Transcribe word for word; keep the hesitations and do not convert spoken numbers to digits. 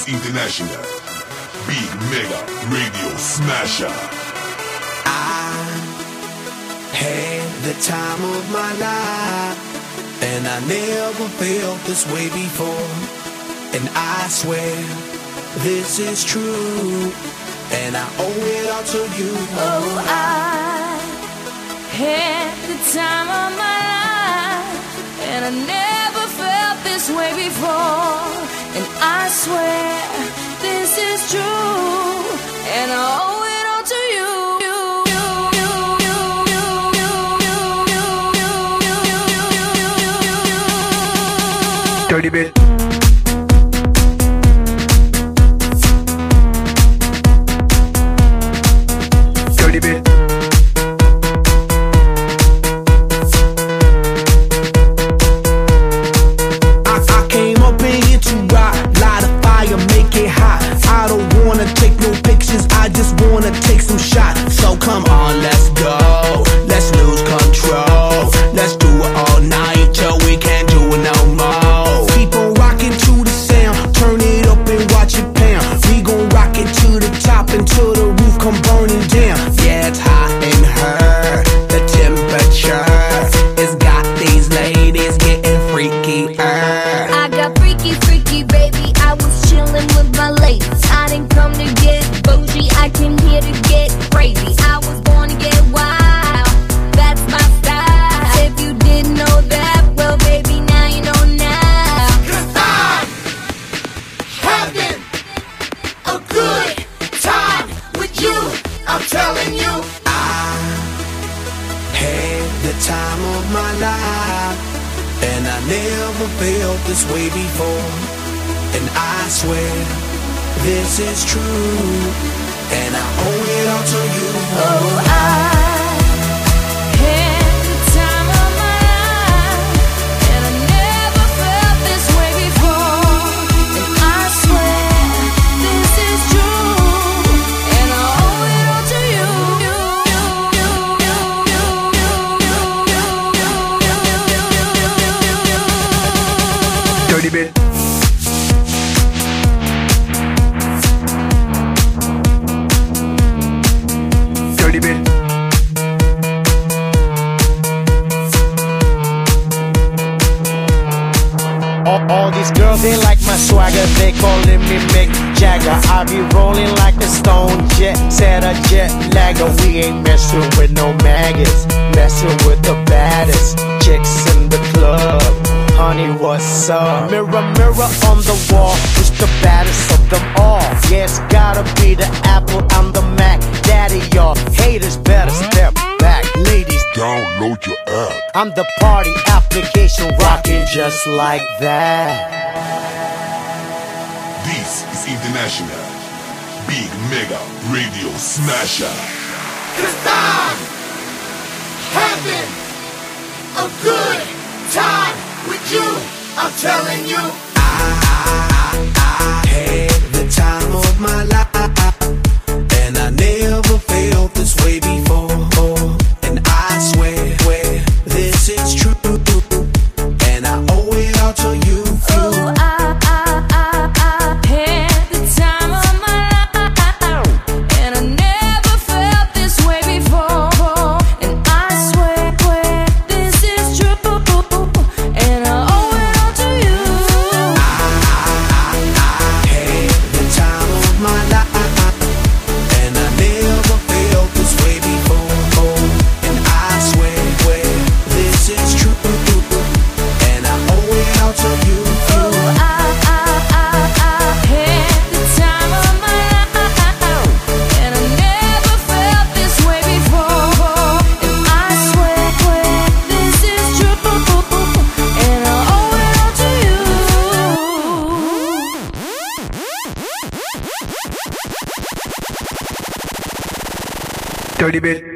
is International. Big Mega Radio Smasher. I had the time of my life, and I never felt this way before. And I swear this is true, and I owe it all to you. Oh, I had the time of my life, and I never felt this way before. And I swear this is true, and I owe it all to you. Dirty bit. Dirty bit. I, I came up in here to rock, light a fire, make it hot. I don't wanna take no pictures, I just wanna take some shots. So come on, let's go, let's lose control. Let's do it all night till we can't do it no more. Keep on rocking to the sound, turn it up and watch it pound. We gon' rock it to the top until the roof come burning down. Yeah, it's hot in her, the temperature has got these ladies getting freaky. I got freaky, freaky, baby. I was chillin' with my ladies. I didn't come to get bougie, I came here to get crazy. I was born to get wild, that's my style. If you didn't know that, well, baby, now you know now. 'Cause I'm having a good time with you, I'm telling you. I had the time of my life, and I never felt this way before. And I swear this is true, and I owe it all to you. Oh, I had the time of my life, and I never felt this way before. And I swear this is true, and I owe it all to you. Dirty bit. Dirty bit. All, all these girls, they like my swagger, they calling me Mick Jagger. I be rolling like a stone jet, set a jet lagger. We ain't messing with no maggots, messing with the baddest chicks in the club. Honey, what's up? Mirror, mirror on the wall, who's the baddest of them all? Yeah, it's gotta be the Apple, I'm the Mac. Daddy, y'all haters better step back. Ladies, Download your app. I'm the party application, rocking just like that. This is International. Big Mega Radio Smasher. 'Cause I'm having a good time with you, I'm telling you. I had the time of my life, and I never felt this way before. And I swear, swear this is true, and I owe it all to you. Oh, I, I, I, I had the time of my life, and I never felt this way before. And I swear, swear this is true, and I owe it all to you. I had the time of my life, and I never felt this way before. And I swear, swear this is true, and I owe it all to you. Oh, I, I, I, I had the time of my life, and I never felt this way before. And I swear, swear this is true, and I owe it all to you. Dirty bit.